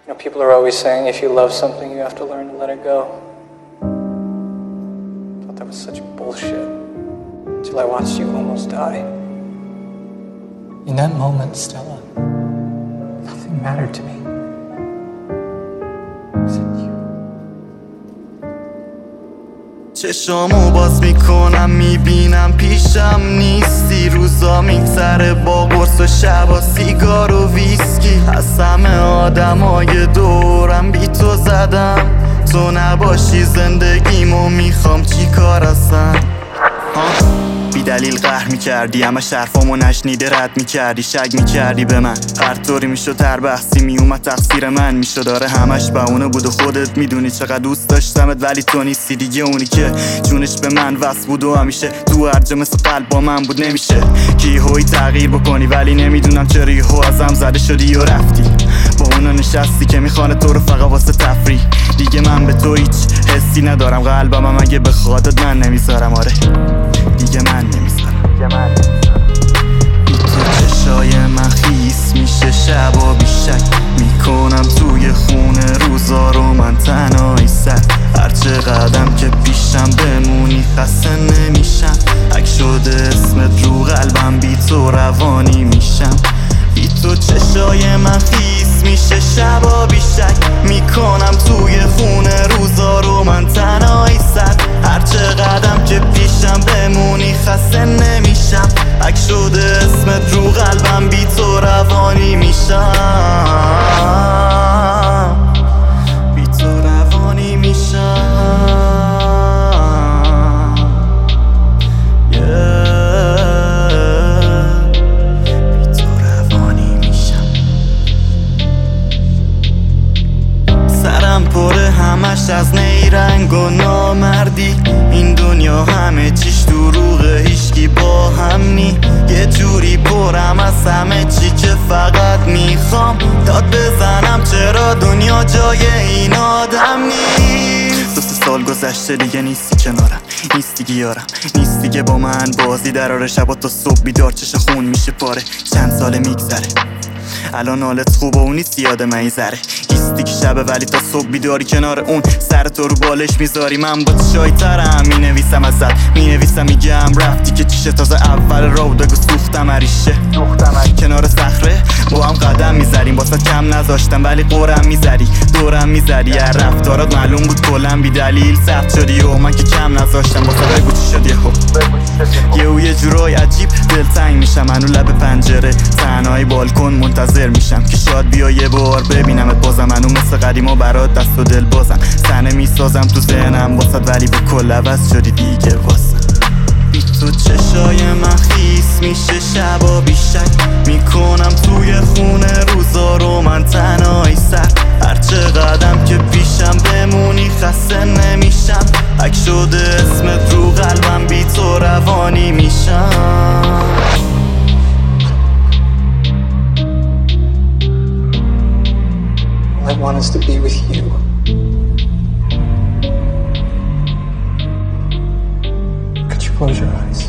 You know, people are always saying if you love something, you have to learn to let it go. I thought that was such bullshit until I watched you almost die. In that moment, Stella, nothing mattered to me. Except you. چشامو باز میکنم میبینم پیشم نیستی. روزا میگذره با قرص و شبا سیگار و ویسکی. از همه آدمای دورم بی تو زدم. تو نباشی زندگیمو میخوام چی کار هستن. بی دلیل قهر میکردی، همه شرفامو نشنیده رد میکردی. شک میکردی به من هر طوری میشد، هر بحثی میومد تقصیر من میشد. داره همش بهونه بود و خودت میدونی چقدر دوست داشتمت، ولی تو نیستی دیگه اونی که جونش به من وصل بود و همیشه تو هرجه مثل قلب با من بود. نمیشه که هوی تغییر بکنی، ولی نمیدونم چرا یهو ازم زده شدی و رفتی. با اونا نشستی که میخوانه تو رو فقط واسه تفریح. دیگه من به تو هیچ حسی ندارم، قلبم هم اگه بخوادت من نمیذارم. آره دیگه من نمیذارم. بی تو چشای من خیس میشه شبا بیشک میکنم توی خونه. روزا رو من تنهایی سر هرچه قدم که پیشم بمونی خسته نمیشم. اگه شده اسمت رو قلبم بی تو روانی میشم. بی تو چشای من خیس میشه شبا بیشک میکنم توی خونه. روزا رو من تنهایی سر هرچه قدم که پیشم بمونی خسته نمیشم. اگه شده اسمت رو قلبم بی تو روانی میشم. بی تو روانی میشم. پره همش از نیرنگ و نامردی. این دنیا همه چیش دروغه، هیچکی با هم نی. یه جوری پرم از همه چی که فقط میخوام داد بزنم چرا دنیا جای این آدم نیست. 2 سال گذشته دیگه نیستی کنارم، نیستی گیارم، نیستی دیگه با من بازی دراره. شبا تا صبح بیدار چش خون میشه پاره. چند ساله میگذره الان حالت خوب و اونی یاد من یه ذره. ایستی که شبه ولی تا صبح بیداری کنار اون. سر تو رو بالش میذاری، من با چای ترم مینویسم ازت مینویسم میگم رفتی که چیشه. تازه اول رو بگو سوختم عریشه کنار صخره با هم قدم میذاریم. واسه کم نذاشتم ولی قرم میذاری دورم میذاری. هر رفتارات معلوم بود کلم بی دلیل سخت شدی و من که کم نذاشتم. واسه بگو چی شد یه جورای عجیب دلتنگ میشم. منو لب پنجره تنهایی بالکن منتظر میشم که شاید بیا یه بار ببینمت بازم. منو مثل قدیما برات دست و دل بازم. صحنه میسازم تو ذهنم واسد ولی به کل عوض شدی دیگه واسم. بی تو چشای من خیس میشه شبا بیشک میکنم توی خونه. روزا رو من تنهایی سر هرچه قدم که پیشم بمونی خسته نمیشم. اگه شده اسمت رو قلبم بی تو روانی میشم. All I want is to be with you. Could you close your eyes?